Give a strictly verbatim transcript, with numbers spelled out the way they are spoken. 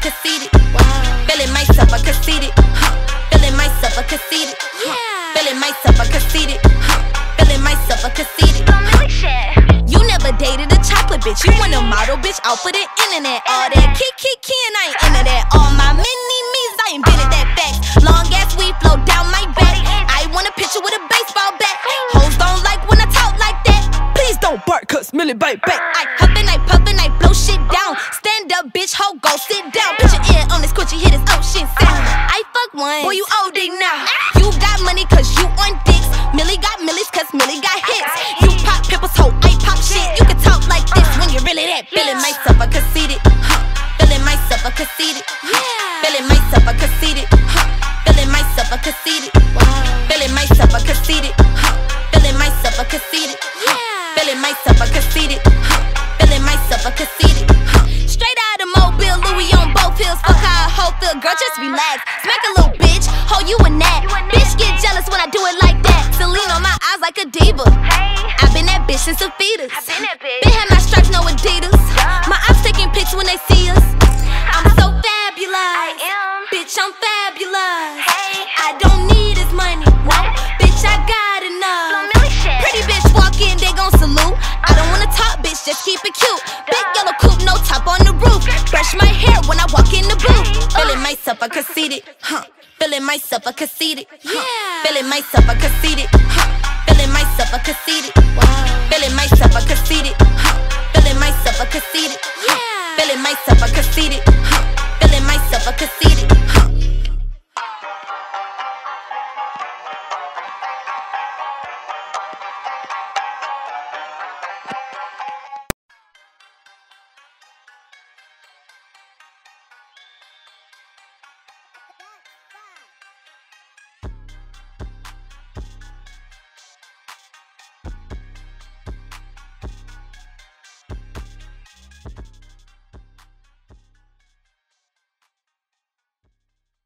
conceited. Feeling myself a conceited. Feeling myself a conceited. Feeling myself a conceited. Feeling myself a conceited. You never dated a chocolate bitch. You want a model bitch out for the internet. All that kiki kiki and I ain't into that. All my mini me's, I invented that fact. Long ass weed flow down my back. I want a picture with a baseball bat. Hoes don't like when I talk like that. Please don't bark, cause Millie bite back. I huffin', I puffin', I blow shit down. Stand up, bitch, ho, go sit down. Put your ear on this quitchy, hit his ocean sound. I fuck one, boy, you old dick now. You got money cause you on dicks. Millie got millies cause Millie got hits. You pop pimples, ho, I pop shit. You can talk like this when you're really that. Feeling myself a conceited. Feeling myself a conceited. Feeling myself a conceited. Feeling myself a conceited. Feeling myself a conceited. Feeling myself a conceited. Feeling myself a conceited. Feeling myself a conceited. Straight out of Mobile, Louis on both hills. Fuck how a hoe feel, girl, just relax. Smack a little bitch, ho, you a gnat. Bitch get jealous when I do it like that. Celine on my eyes like a diva. I been that bitch since a fetus. Been had my stripes, no Adidas. My ops taking pics when they see us. I'm so fabulous. Bitch, I'm fabulous. I don't need his money. No, bitch, I got enough. Pretty bitch walk in, they gon' salute. I don't wanna talk, bitch, just keep it cute. Big yellow coupe, no top on the roof. Brush my hair when I walk in the booth. Feeling myself a conceited, huh? Feeling myself a conceited, huh? Feeling myself a conceited, huh? Feeling myself a conceited, feeling myself a conceited.